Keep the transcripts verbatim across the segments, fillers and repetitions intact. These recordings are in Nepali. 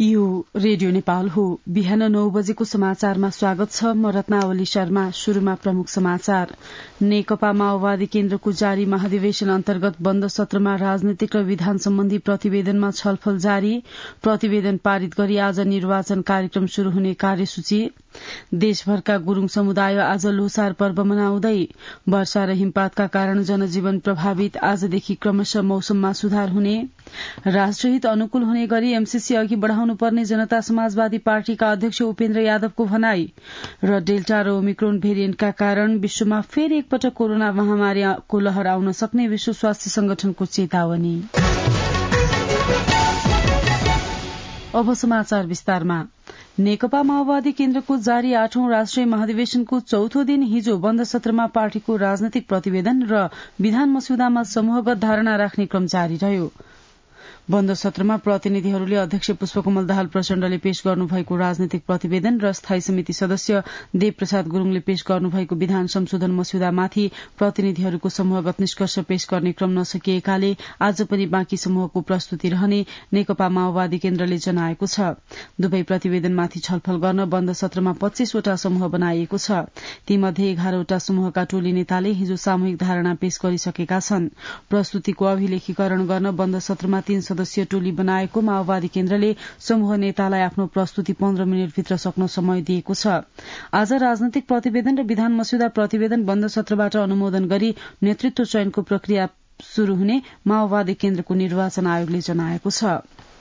यो रेडियो नेपाल हो। बिहान नौ बजेको समाचारमा स्वागत छ। म रत्नावली शर्मा। शुरूमा प्रमुख समाचार। नेकपा माओवादी केन्द्रको जारी महाधिवेशन अन्तर्गत बन्द सत्रमा राजनीतिक र विधान सम्बन्धी प्रतिवेदनमा छलफल जारी। प्रतिवेदन पारित गरी आज निर्वाचन कार्यक्रम शुरू हुने कार्यसूची। देशभरका गुरूङ समुदाय आज लोसार पर्व मनाउँदै। वर्षा र हिमपातका कारण जनजीवन प्रभावित। आजदेखि क्रमशः मौसममा सुधार हुने। राष्ट्रहित अनुकूल हुने गरी एमसीसी अघि बढ़ाउनु पर्ने जनता समाजवादी पार्टीका अध्यक्ष उपेन्द्र यादवको भनाई। र डेल्टा र ओमिक्रोन भेरिएन्टका कारण विश्वमा फेरि एकपटक कोरोना महामारीको लहर आउन सक्ने विश्व स्वास्थ्य संगठनको चेतावनी। अब समाचार विस्तारमा। नेकपा माओवादी केन्द्रको जारी आठौं राष्ट्रिय महाधिवेशनको चौथो दिन हिजो बन्द सत्रमा पार्टीको राजनैतिक प्रतिवेदन र विधान मस्यौदामा समूहगत धारणा राख्ने क्रम जारी रह्यो। बन्द सत्रमा प्रतिनिधिहरूले अध्यक्ष पुष्पकमल दाहाल प्रचण्डले पेश गर्नुभएको राजनैतिक प्रतिवेदन र स्थायी समिति सदस्य देव प्रसाद गुरूङले पेश गर्नुभएको विधान संशोधन मस्यौदामाथि प्रतिनिधिहरूको समूहगत निष्कर्ष पेश गर्ने क्रम नसकिएकाले आज पनि बाँकी समूहको प्रस्तुति रहने नेकपा माओवादी केन्द्रले जनाएको छ। दुवै प्रतिवेदनमाथि छलफल गर्न बन्द सत्रमा पच्चीसवटा समूह बनाइएको छ। तीमध्ये एघारवटा समूहका टोली नेताले हिजो सामूहिक धारणा पेश गरिसकेका छन्। प्रस्तुतिको अभिलेखीकरण गर्न बन्द सत्रमा तीन सदस्यीय टोली बनाएको माओवादी केन्द्रले समूह नेतालाई आफ्नो प्रस्तुति पन्ध्र मिनटभित्र सक्न समय दिएको छ। आज राजनैतिक प्रतिवेदन र विधान मस्यौदा प्रतिवेदन बन्द सत्रबाट अनुमोदन गरी नेतृत्व चयनको प्रक्रिया शुरू हुने माओवादी केन्द्रको निर्वाचन आयोगले जनाएको छ।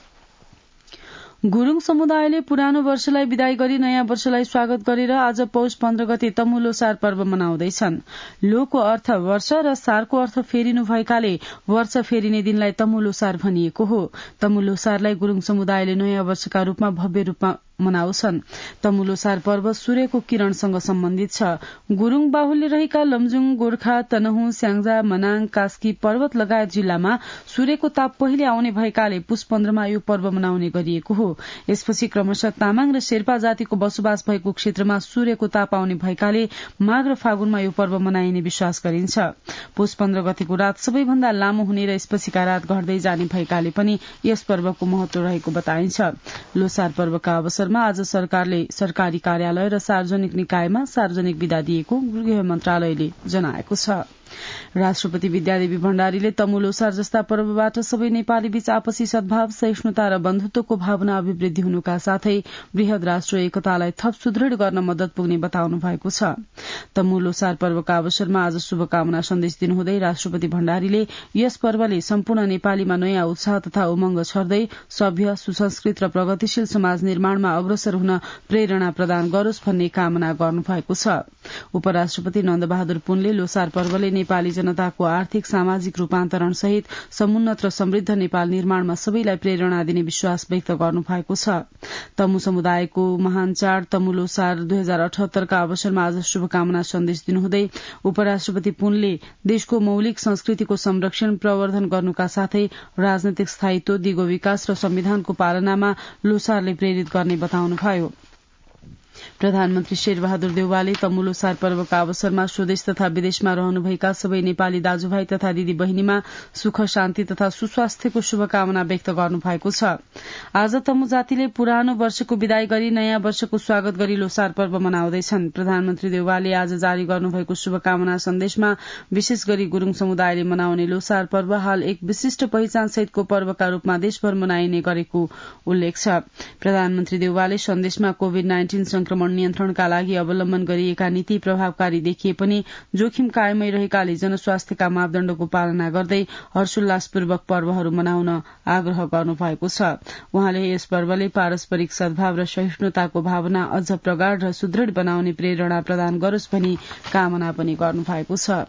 गुरूङ समुदायले पुरानो वर्षलाई विदाई गरी नयाँ वर्षलाई स्वागत गरेर आज पौष पन्ध्र गते तमु लोसार पर्व मनाउँदैछन्। लोको अर्थ वर्ष र सारको अर्थ फेरिनु भएकाले वर्ष फेरिने दिनलाई तमु लोसार भनिएको हो। तमु लोसारलाई गुरूङ समुदायले नयाँ वर्षका रूपमा भव्य रूपमा मनाउँछन्। तमु लोसार पर्व सूर्यको किरणसँग सम्बन्धित छ। गुरूङ बाहुल्य रहेका लमजुङ, गोर्खा, तनहुँ, स्याङ्जा, मनाङ, कास्की पर्वत लगायत जिल्लामा सूर्यको ताप पहिले आउने भएकाले पुष पन्ध्रमा यो पर्व मनाउने गरिएको हो। यसपछि क्रमशः तामाङ र शेर्पा जातिको बसोबास भएको क्षेत्रमा सूर्यको ताप आउने भएकाले माघ र फागुनमा यो पर्व मनाइने विश्वास गरिन्छ। पुष पन्ध्र गतेको रात सबैभन्दा लामो हुने र यसपछिका रात घट्दै जाने भएकाले पनि यस पर्वको महत्व रहेको बताइन्छ। लोसार पर्वका अवसर आज सरकारले सरकारी कार्यालय र सार्वजनिक निकायमा सार्वजनिक विदा दिएको गृह मन्त्रालयले जनाएको छ। राष्ट्रपति विद्यादेवी भण्डारीले तमु लोसार जस्ता पर्वबाट सबै नेपाली बीच आपसी सद्भाव, सहिष्णुता र बन्धुत्वको भावना अभिवृद्धि हुनुका साथै वृहत राष्ट्र एकतालाई थप सुदृढ़ गर्न मद्दत पुग्ने बताउनु भएको छ। तमु लोसार पर्वका अवसरमा आज शुभकामना सन्देश दिनुहुँदै राष्ट्रपति भण्डारीले यस पर्वले सम्पूर्ण नेपालीमा नयाँ उत्साह तथा उमंग छर्दै सभ्य, सुसंस्कृत र प्रगतिशील समाज निर्माणमा अग्रसर हुन प्रेरणा प्रदान गरोस् भन्ने कामना गर्नुभएको छ। उपराष्ट्रपति नन्दबहादुर पुनले लोसार पर्वले नेपाली जनताको आर्थिक सामाजिक रूपान्तरण सहित समुन्नत र समृद्ध नेपाल निर्माणमा सबैलाई प्रेरणा दिने विश्वास व्यक्त गर्नु भएको छ। तमु समुदायको महान चाड तमु लोसार दुई हजार अठहत्तरका अवसरमा आज शुभकामना सन्देश दिनुहुँदै उपराष्ट्रपति पुनले देशको मौलिक संस्कृतिको संरक्षण प्रवर्धन गर्नुका साथै राजनैतिक स्थायित्व, दिगो विकास र संविधानको पालनामा लोसारले प्रेरित गर्ने बताउनुभयो। प्रधानमन्त्री शेरबहादुर देउवाले तमु लोसार पर्वका अवसरमा स्वदेश तथा विदेशमा रहनुभएका सबै नेपाली दाजुभाइ तथा दिदी बहिनीमा सुख, शान्ति तथा सुस्वास्थ्यको शुभकामना व्यक्त गर्नुभएको छ। आज तमु जातिले पुरानो वर्षको विदाई गरी नयाँ वर्षको स्वागत गरी लोसार पर्व मनाउँदैछन्। प्रधानमन्त्री देउवाले आज जारी गर्नुभएको शुभकामना सन्देशमा विशेष गरी गुरूङ समुदायले मनाउने लोसार पर्व हाल एक विशिष्ट पहिचान सहितको पर्वका रूपमा देशभर मनाइने गरेको उल्लेख छ। प्रधानमन्त्री देउवाले सन्देशमा कोविड नाइन्टीन संक्रमण नियन्त्रणका लागि अवलम्बन गरिएका नीति प्रभावकारी देखिए पनि जोखिम कायमै रहेकाले जनस्वास्थ्यका मापदण्डको पालना गर्दै हर्षोल्लासपूर्वक पर्वहरू मनाउन आग्रह गर्नुभएको छ। उहाँले यस पर्वले पारस्परिक सद्भाव र सहिष्णुताको भावना अझ प्रगाढ़ र सुदृढ़ बनाउने प्रेरणा प्रदान गरोस् भनी कामना पनि गर्नुभएको छ।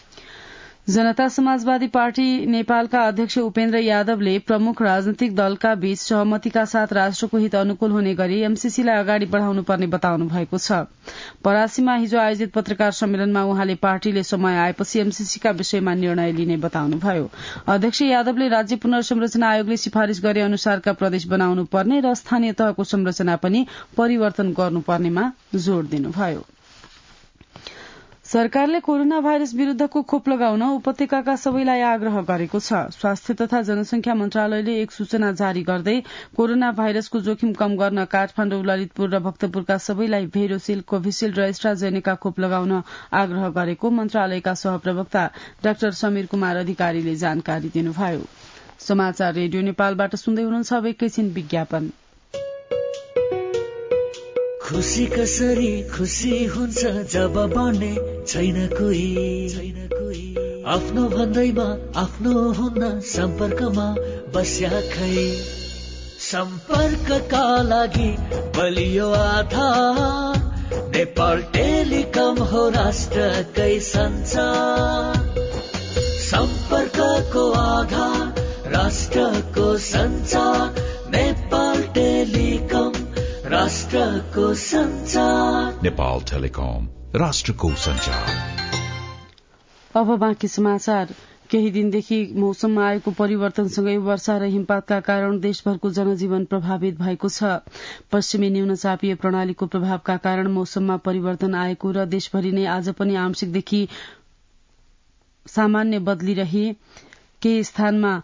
जनता समाजवादी पार्टी नेपालका अध्यक्ष उपेन्द्र यादवले प्रमुख राजनैतिक दलका बीच सहमतिका साथ राष्ट्रको हित अनुकूल हुने गरी एमसीसीलाई अगाडि बढ़ाउनु पर्ने बताउनु भएको छ। परासीमा हिजो आयोजित पत्रकार सम्मेलनमा उहाँले पार्टीले समय आएपछि एमसीसीका विषयमा निर्णय लिने बताउनुभयो। अध्यक्ष यादवले राज्य पुनर्संरचना आयोगले सिफारिश गरे अनुसारका प्रदेश बनाउनु पर्ने र स्थानीय तहको संरचना पनि परिवर्तन गर्नुपर्नेमा जोड़ दिनुभयो। सरकारले कोरोना भाइरस विरूद्धको खोप लगाउन उपत्यकाका सबैलाई आग्रह गरेको छ। स्वास्थ्य तथा जनसंख्या मन्त्रालयले एक सूचना जारी गर्दै कोरोना भाइरसको जोखिम कम गर्न काठमाडौँ, ललितपुर र भक्तपुरका सबैलाई भेरोसिल, कोभिसिल्ड र एस्ट्राजेनेका खोप लगाउन आग्रह गरेको मन्त्रालयका सहप्रवक्ता डाक्टर समीर कुमार अधिकारीले जानकारी दिनुभयो। समाचार रेडियो नेपालबाट सुन्दै हुनुहुन्छ। अब एकैछिन विज्ञापन। खुशी कसरी खुशी हुन्छ जब बन्ने छैन कोही छैन कोही आफ्नो भन्दैमा आफ्नो हुन्न सम्पर्कमा बस्या खै सम्पर्कका लागि बलियो आधार नेपाल टेलिकम हो राष्ट्रकै सञ्चार सम्पर्कको आधार राष्ट्रको सञ्चार नेपाल टेलिकम राष्ट्रको सञ्चार नेपाल टेलिकम राष्ट्रको सञ्चार। अब बाँकी समाचार। केही दिनदेखि मौसममा आएको परिवर्तनसँगै वर्षा र हिमपातका कारण देशभरको जनजीवन प्रभावित भएको छ। पश्चिमी न्यूनचापीय प्रणालीको प्रभावका कारण मौसममा परिवर्तन आएको र देशभरि नै आज पनि आंशिकदेखि सामान्य बदलिरहे केही स्थानमा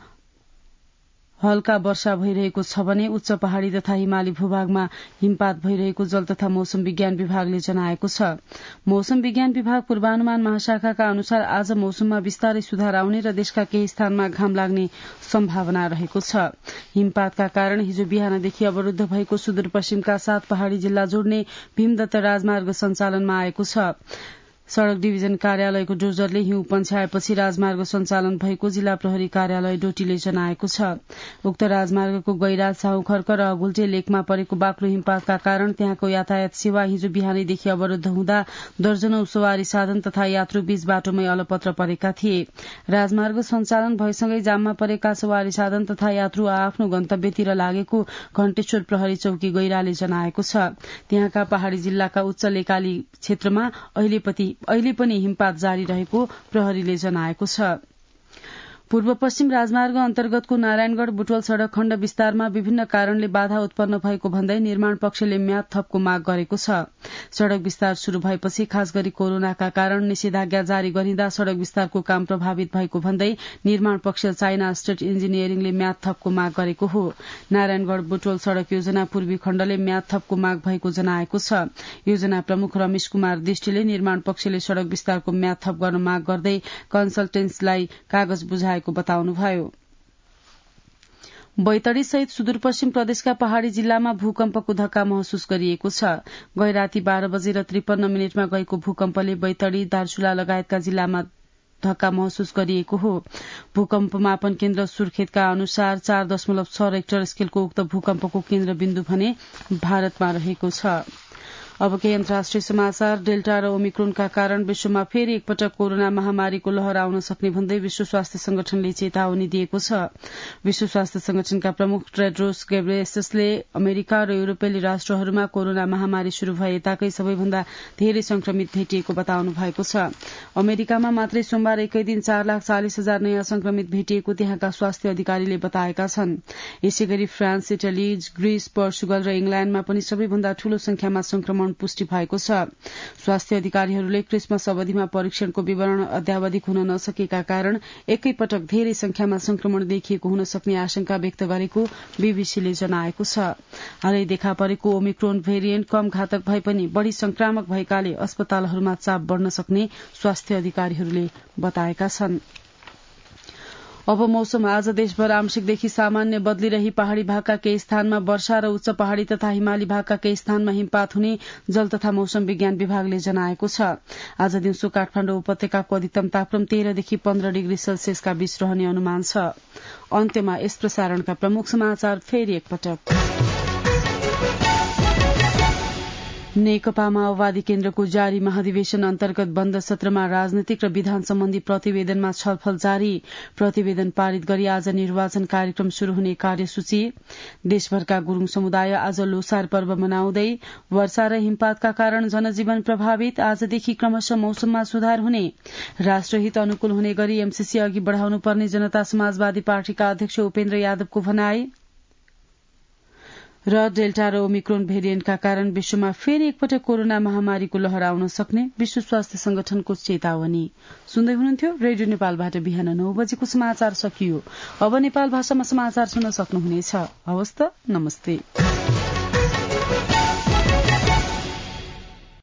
हल्का वर्षा भइरहेको छ भने उच्च पहाड़ी तथा हिमाली भूभागमा हिमपात भइरहेको जल तथा मौसम विज्ञान विभागले जनाएको छ। मौसम विज्ञान विभाग पूर्वानुमान महाशाखाका अनुसार आज मौसममा विस्तारै सुधार आउने र देशका केही स्थानमा घाम लाग्ने सम्भावना रहेको छ। हिमपातका कारण हिजो बिहानदेखि अवरूद्ध भएको सुदूरपश्चिमका सात पहाड़ी जिल्ला जोड्ने भीमदत्त राजमार्ग सञ्चालनमा आएको छ। सड़क डिभिजन कार्यालयको डोजरले हिउँ पन्छ्याएपछि राजमार्ग सञ्चालन भएको जिल्ला प्रहरी कार्यालय डोटीले जनाएको छ। उक्त राजमार्गको गैराज, साउखर्क र अगुल्टे लेकमा परेको बाक्लो हिमपातका कारण त्यहाँको यातायात सेवा हिजो बिहानैदेखि अवरूद्ध हुँदा दर्जनौं सवारी साधन तथा यात्रु बीच बाटोमै अलपत्र परेका थिए। राजमार्ग सञ्चालन भएसँगै जाममा परेका सवारी साधन तथा यात्रु आफ्नो गन्तव्यतिर लागेको घण्टेश्वर प्रहरी चौकी गैराले जनाएको छ। त्यहाँका पहाड़ी जिल्लाका उच्च लेकाली क्षेत्रमा अहिले अहिले पनि हिमपात जारी रहेको प्रहरीले जनाएको छ। पूर्व पश्चिम राजमार्ग अन्तर्गतको नारायणगढ़ बुटवल सड़क खण्ड विस्तारमा विभिन्न कारणले बाधा उत्पन्न भएको भन्दै निर्माण पक्षले म्याद थपको माग गरेको छ। सड़क विस्तार शुरू भएपछि खास गरी कोरोनाका कारण निषेधाज्ञा जारी गरिँदा सड़क विस्तारको काम प्रभावित भएको भन्दै निर्माण पक्ष चाइना स्टेट इन्जिनियरिङले म्याद थपको माग गरेको हो। नारायणगढ़ बुटवल सड़क योजना पूर्वी खण्डले म्याद थपको माग भएको जनाएको छ। योजना प्रमुख रमेश कुमार दृष्टिले निर्माण पक्षले सड़क विस्तारको म्याद थप गर्न माग गर्दै कन्सल्टेन्सलाई कागज बुझाएको बताउनुभयो। बैतडी सहित सुदूरपश्चिम प्रदेशका पहाड़ी जिल्लामा भूकम्पको धक्का महसुस गरिएको छ। गैराती बाह्र बजेर त्रिपन्न मिनटमा गएको भूकम्पले बैतडी, दार्चुला लगायतका जिल्लामा धक्का महसुस गरिएको हो। भूकम्प मापन केन्द्र सुर्खेतका अनुसार चार दशमलव छ रेक्टर स्केलको उक्त भूकम्पको केन्द्रबिन्दु भने भारतमा रहेको छ। अब केही अन्तर्राष्ट्रिय समाचार। डेल्टा र ओमिक्रोनका कारण विश्वमा फेरि एकपटक कोरोना महामारीको लहर आउन सक्ने भन्दै विश्व स्वास्थ्य संगठनले चेतावनी दिएको छ। विश्व स्वास्थ्य संगठनका प्रमुख टेड्रोस गेब्रेयेससले अमेरिका र युरोपेली राष्ट्रहरूमा कोरोना महामारी शुरू भए यताकै सबैभन्दा धेरै संक्रमित भेटिएको बताउनु भएको छ। अमेरिकामा मात्रै सोमबार एकै दिन चार लाख चालिस हजार नयाँ संक्रमित भेटिएको त्यहाँका स्वास्थ्य अधिकारीले बताएका छन्। यसै गरी फ्रान्स, इटली, ग्रीस, पोर्चुगल र इंग्ल्याण्डमा पनि सबैभन्दा ठूलो संख्यामा संक्रमण पुष्टि भएको छ। स्वास्थ्य अधिकारीहरूले क्रिसमस अवधिमा परीक्षणको विवरण अद्यावधिक हुन नसकेका कारण एकैपटक धेरै संख्यामा संक्रमण देखिएको हुन सक्ने आशंका व्यक्त गरेको बीबीसीले जनाएको छ। हालै देखा परेको ओमिक्रोन भेरिएन्ट कम घातक भए पनि बढ़ी संक्रामक भएकाले अस्पतालहरूमा चाप बढ़न सक्ने स्वास्थ्य अधिकारीहरूले बताएका छन्। अब मौसम। आज देशभर आंशिकदेखि सामान्य बदलिरही पहाड़ी भागका केही स्थानमा वर्षा र उच्च पहाड़ी तथा हिमाली भागका केही स्थानमा हिमपात हुने जल तथा मौसम विज्ञान विभागले जनाएको छ। आज दिउँसो काठमाडौँ उपत्यकाको अधिकतम तापक्रम तेह्रदेखि पन्ध्र डिग्री सेल्सियसका बीच रहने अनुमान छ। अन्त्यमा यस प्रसारणका प्रमुख समाचार फेरि एकपटक। नेकपा माओवादी केन्द्रको जारी महाधिवेशन अन्तर्गत बन्द सत्रमा राजनैतिक र विधान सम्बन्धी प्रतिवेदनमा छलफल जारी। प्रतिवेदन पारित गरी आज निर्वाचन कार्यक्रम शुरू हुने कार्यसूची। देशभरका गुरूङ समुदाय आज लोसार पर्व मनाउँदै। वर्षा र हिमपातका कारण जनजीवन प्रभावित, आजदेखि क्रमशः मौसममा सुधार हुने। राष्ट्रहित अनुकूल हुने गरी एमसीसी अघि बढ़ाउनुपर्ने जनता समाजवादी पार्टीका अध्यक्ष उपेन्द्र यादवको भनाई। र डेल्टा र ओमिक्रोन भेरिएन्टका कारण विश्वमा फेरि एकपटक कोरोना महामारीको लहर आउन सक्ने विश्व स्वास्थ्य संगठनको चेतावनी। सुन्दै हुनुहुन्थ्यो रेडियो नेपालबाट बिहान नौ बजेको समाचार सकियो। अब नेपाल भाषामा समाचार सुन्न सक्नुहुनेछ। हवस् त, नमस्ते।